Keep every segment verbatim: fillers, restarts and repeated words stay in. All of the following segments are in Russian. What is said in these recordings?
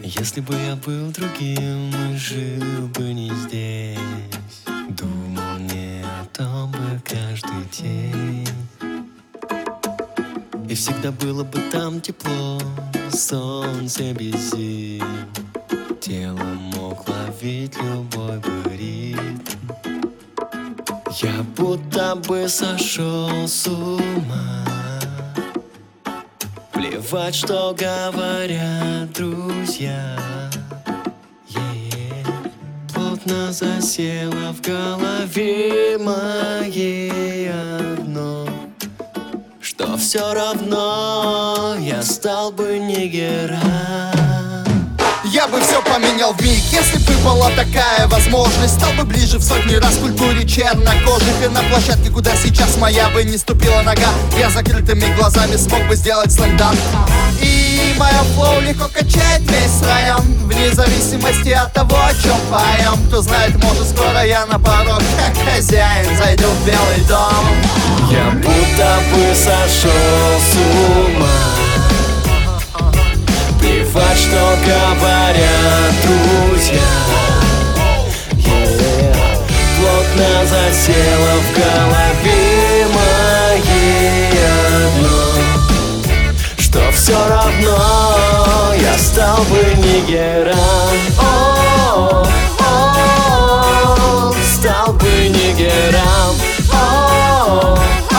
Если бы я был другим и жил бы не здесь, думал не о том бы каждый день. И всегда было бы там тепло, солнце без зим, тело мог ловить любой бы ритм. Я будто бы сошел с ума. Плевать, что говорят друзья. Yeah. Плотно засело в голове моей одно, что все равно я стал бы нигером. Я бы все поменял в миг, если бы была такая возможность. Стал бы ближе в сотни раз к культуре чернокожих. И на площадке, куда сейчас моя бы не ступила нога, я закрытыми глазами смог бы сделать слендап. И моя флоу легко качает весь район, вне зависимости от того, о чем поем. Кто знает, может скоро я на порог, как хозяин, зайду в Белый дом. Я будто бы сошел с ума. Плевать, что говорят друзья. Yeah. Плотно засело в голове моей одно, что все равно я стал бы нигером. О, о, стал бы нигером. О,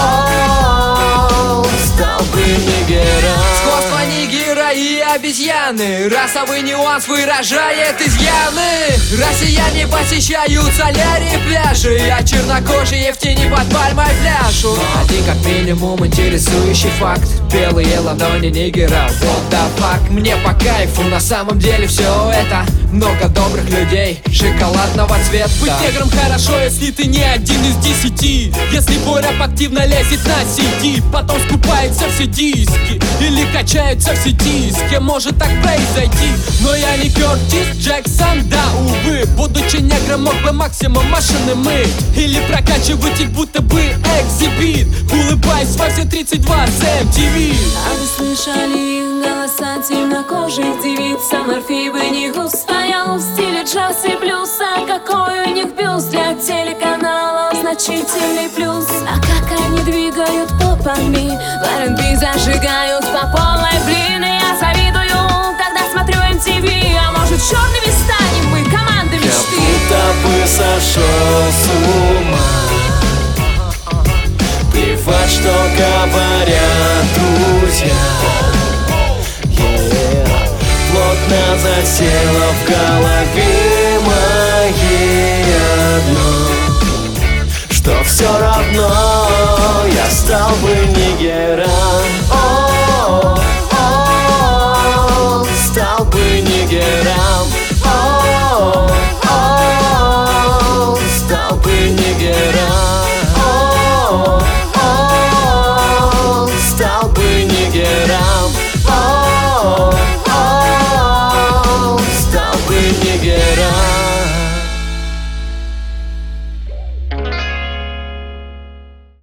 о, стал бы нигером. Сходство нигера и обезьяны, расовый нюанс выражает изъяны. Россияне посещают солярии, пляжи, а чернокожие в тени под пальмой пляшут. Один как минимум интересующий факт: белые ладони нигеров, what the fuck. Мне по кайфу, на самом деле все это. Много добрых людей, шоколадного цвета. Быть негром хорошо, если ты не один из десяти. Если твой рэп активно лезет на си ди, потом скупается все диски или качаются все диски. Может так произойти, но я не Кертис Джексон, да, увы. Будучи негром, мог бы максимум машины мыть или прокачивать их, будто бы экзибит, улыбаясь во все тридцать два с эм ти ви. А вы слышали их голоса темнокожих девиц? Морфий в них устоял в стиле джаз и блюз. А какой у них бюст для телеканала значительный плюс. А как они двигают попами, в эр энд би зажигают по полной, блин. И я завидую, когда смотрю эм ти ви. А может, черными станем мы, команда мечты? Я будто бы сошел с ума. Плевать, что говорят друзья. Yeah. Плотно засело в голове моей одно, что все равно я стал бы нигером. О, о, стал бы нигером. О, о, стал бы нигером.